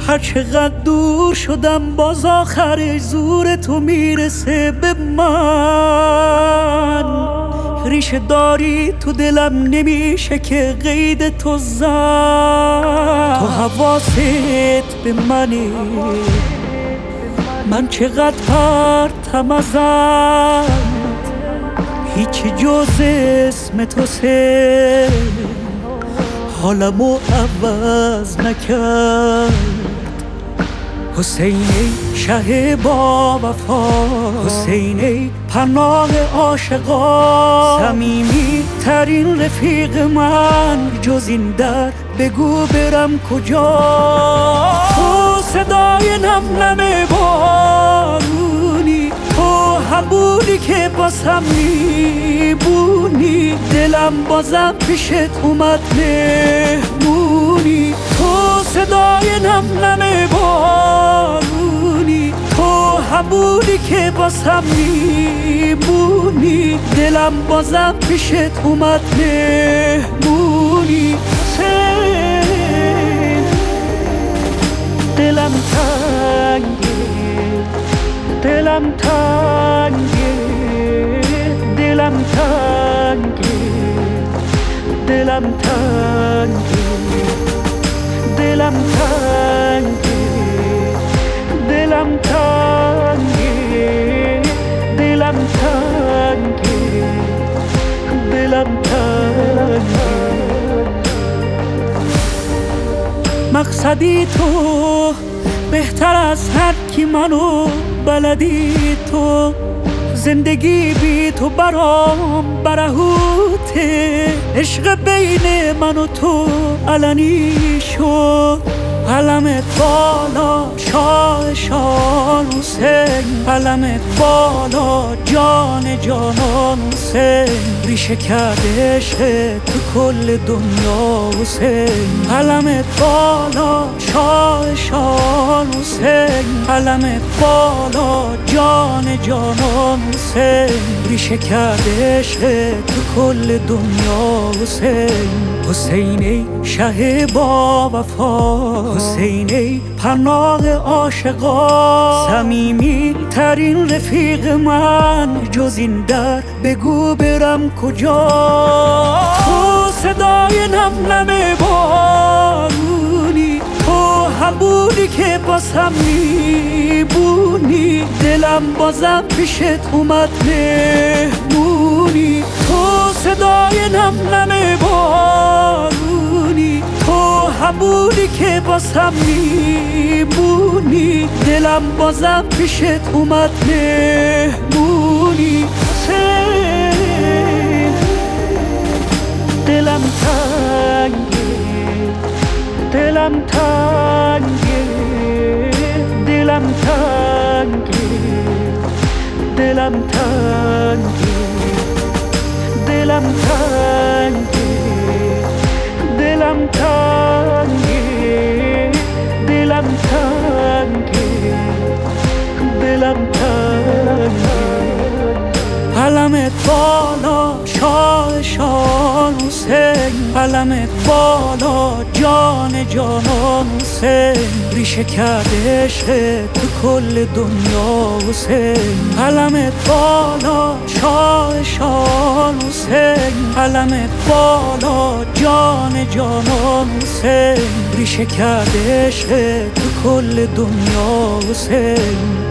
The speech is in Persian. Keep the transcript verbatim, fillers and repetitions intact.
هر چقدر دور شدم باز آخر زور تو میرسه به من. ریشه داری تو دلم نمیشه که قید تو زد. تو حواست به منی، من چقدر پرتم ازت، هیچی جز اسم تو سه حالمو عوض نکرد. حسین ای شه با وفا، حسین ای پناه عاشقا، صمیمی ترین رفیق من، جز این در بگو برم کجا. تو صدای نم نم بارونی، تو همونی که باسم میبونی، دلم بازم پیشت اومد مهمونی. تو صدای نم نم بارونی، تو همونی که باسم میبونی، دلم بازم پیشت اومد مهمونی. دلم تنگه، دلم تنگه، دلم تنگه، دلم تنگه، دلم تنگه، دلم تنگه، دلم تنگه، دلم تنگه. مقصدی تو بهتر از هر کی منو بلدی تو، زندگی بی تو برام برهوته. عشق بین من و تو علنی شد، علمت بالا شاه شان حسین، علمت بالا جان جانان حسین. ریشه کرده عشق تو کل دنیا حسین، علمت بالا شاه شان حسین، علمت بالا جان جانان حسین. ریشه کرده عشق تو کل دنیا حسین. حسین ای شه با وفا، حسین ای پناه عاشقا، صمیمی ترین رفیق من، جز این در بگو برم کجا. تو صدای نم نم بارونی، تو همونی که باسم میبونی، دلم بازم پیشت اومد مهمونی. تو صدای نم نم بارونی، تو همونی که باسم میبونی، دلم بازم پیشت اومد مهمونی. دلم تنگه، دلم تنگه، دلم تنگه، دلم تنگه، دلم تنگه، دلم تنگه، دلم تنگه، دلم تنگه. علمت بالا شاه شان حسین، علمت بالا جان جانان حسین. ریشه کرده عشق تو کل دنیا حسین، علمت بالا شاه شان حسین، علمت بالا جان جانان حسین. ریشه کرده عشق تو کل دنیا حسین.